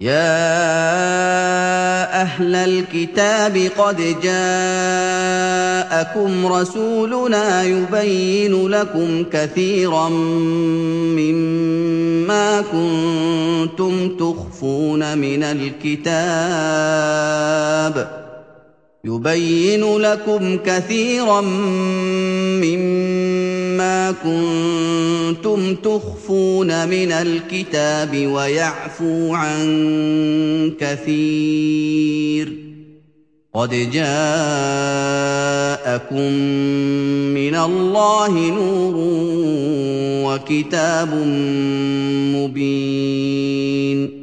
يَا أَهْلَ الْكِتَابِ قَدْ جَاءَكُمْ رَسُولُنَا يُبَيِّنُ لَكُمْ كَثِيرًا مِّمَّا كُنتُمْ تُخْفُونَ مِنَ الْكِتَابِ وَيَعْفُو عَن كَثِيرٍ ۚ قَدْ جَاءَكُم مِّنَ اللَّهِ نُورٌ وَكِتَابٌ مُّبِينٌ